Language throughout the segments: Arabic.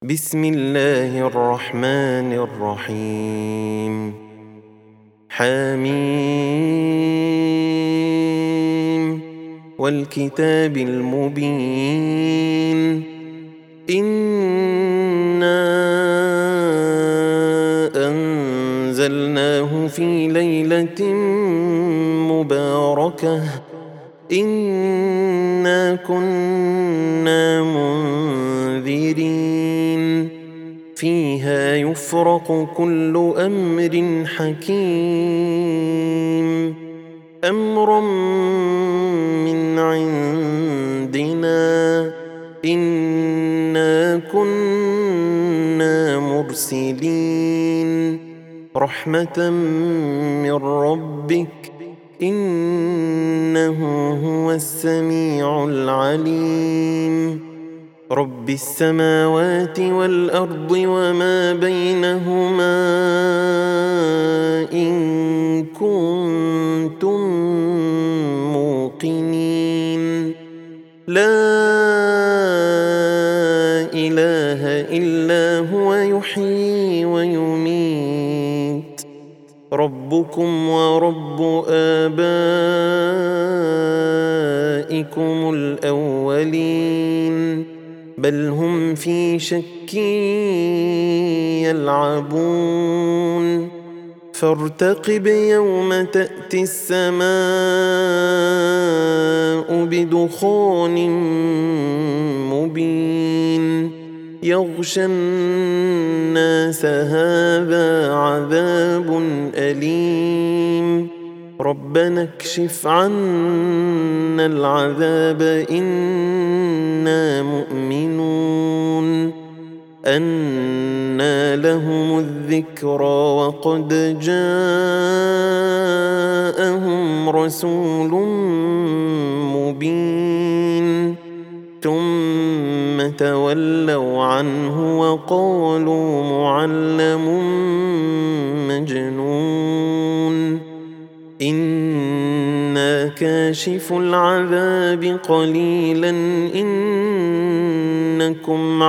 بسم الله الرحمن الرحيم. حميم والكتاب المبين. إنا أنزلناه في ليلة مباركة إنا كنا منذرين فيها يفرق كل أمر حكيم أمرا من عندنا إنا كنا مرسلين رحمة من ربك إنه هو السميع العليم رب السماوات والأرض وما بينهما إن كنتم موقنين لا إله إلا هو يحيي ويميت ربكم ورب آبائكم الأولين بل هم في شك يلعبون فارتقب يوم تأتي السماء بدخان مبين يغشى الناس هذا عذاب أليم ربنا اكشف عنا العذاب إنا مؤمنون أنى لهم الذكرى وقد جاءهم رسول مبين ثم تولوا عنه وقالوا معلم مجنون إنا كاشف العذاب قليلا إنكم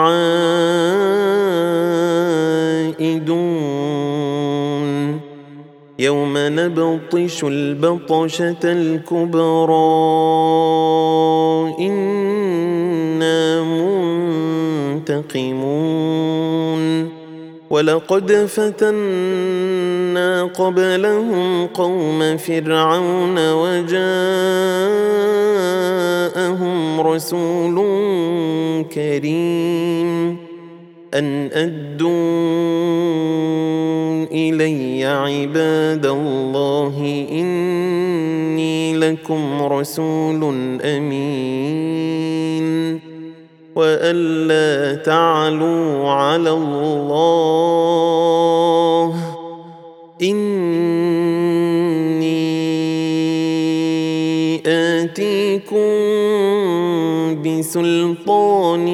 عائدون يوم نبطش البطشة الكبرى إنا منتقمون ولقد فتنا قبلهم قوم فرعون وجاءهم رسول كريم أن أدوا إلي عباد الله إني لكم رسول أمين وألا تعلوا على الله إني آتيكم بسلطان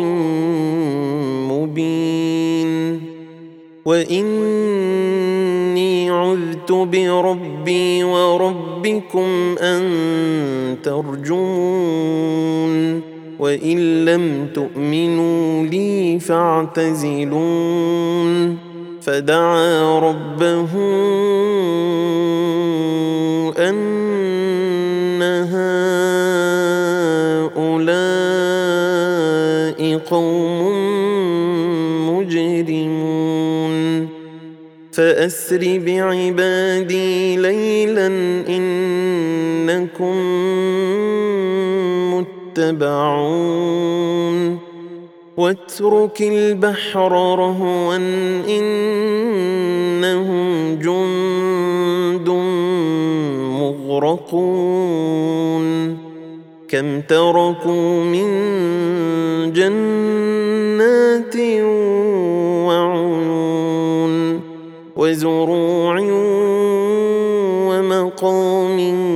مبين وإني عذت بربي وربكم أن ترجمون وإن لم تؤمنوا لي فاعتزلون فدعا ربه أن هؤلاء قوم مجرمون فأسر بعبادي ليلا إنكم متبعون واترك البحر رهوا إنهم جند مغرقون كم تركوا من جنات وعيون وزروع ومقام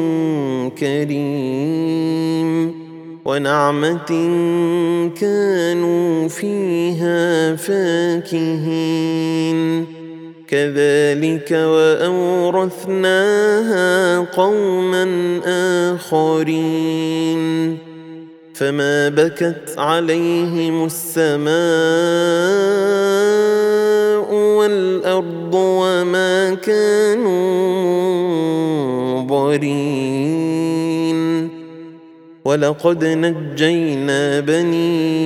كريم ونعمة كانوا فيها فاكهين كذلك وأورثناها قوما آخرين فما بكت عليهم السماء والأرض وما كانوا منظرين ولقد نجينا بني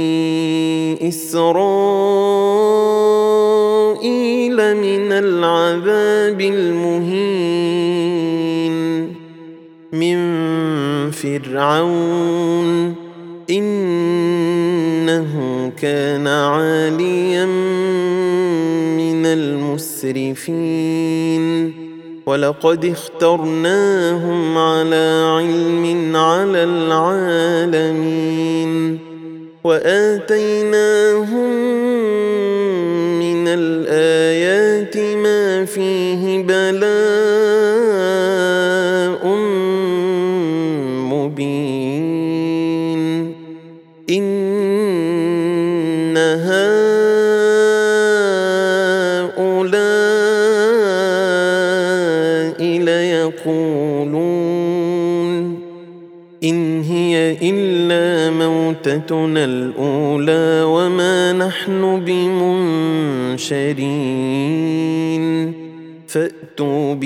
إسرائيل من العذاب المهين من فرعون إنه كان عاليا من المسرفين ولقد اخترناهم على علم على العالمين وآتيناهم من الآيات ما فيه بلاء مبين إن هؤلاء ليقولون إن هي إلا موتتنا الأولى وما نحن بمنشرين فأتوا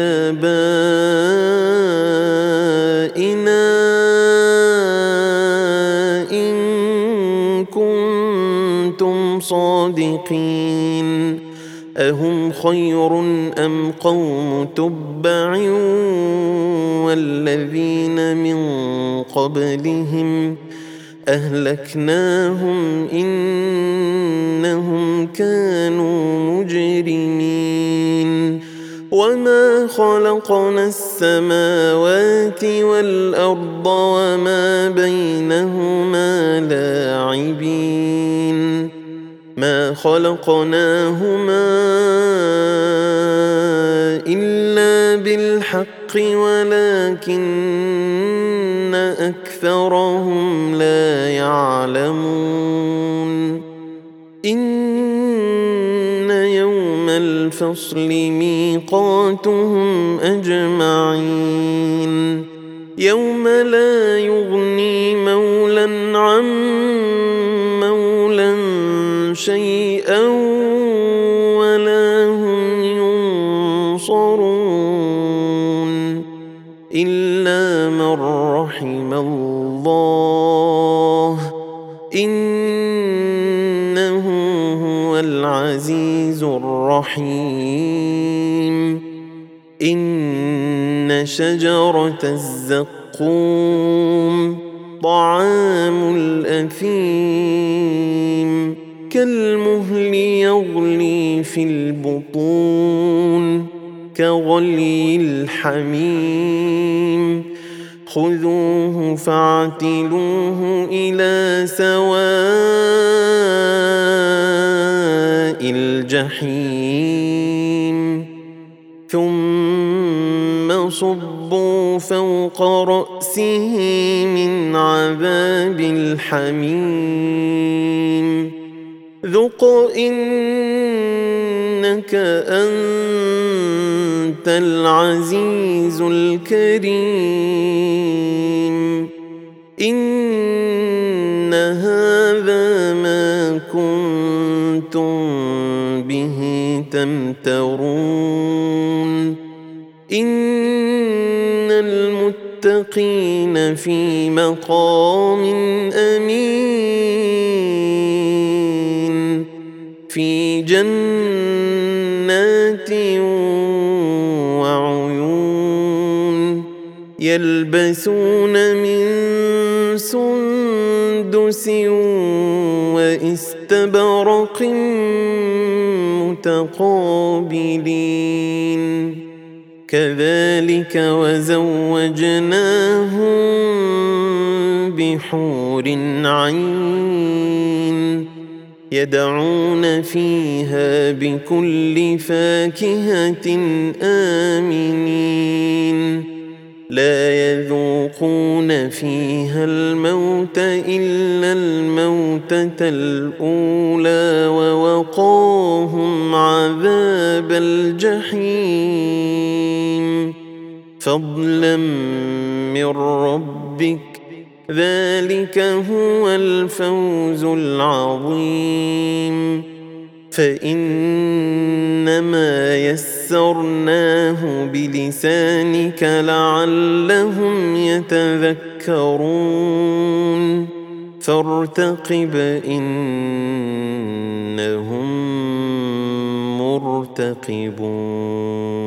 بآبائنا إن كنتم صادقين أهم خير أم قوم تبع والذين من قبلهم أهلكناهم إنهم كانوا مجرمين وما خلقنا السماوات والأرض وما بينهما لاعبين ما خلقناهما إلا بالحق ولكن أكثرهم لا يعلمون إن يوم الفصل ميقاتهم أجمعين يوم لا يغني مولى عن مولى شيئا ولا هم ينصرون إلا من رحم الله إنه هو العزيز الرحيم إن شجرة الزقوم طعام الأثيم كالمهل يغلي في البطون كغلي الحميم خذوه فاعتلوه إلى سواء الجحيم ثم صبوا فوق رأسه من عذاب الحميم ذق إنك أنت العزيز الكريم إن هذا ما كنتم به تمترون إن المتقين في مقام أمين في جنات وعيون يلبسون من سندس واستبرق متقابلين كذلك وزوجناهم بحور عين يدعون فيها بكل فاكهة آمنين لا يذوقون فيها الموت إلا الموتة الأولى ووقاهم عذاب الجحيم فضلا من ربك ذلك هو الفوز العظيم فإنما يسرناه بلسانك لعلهم يتذكرون فارتقب إنهم مرتقبون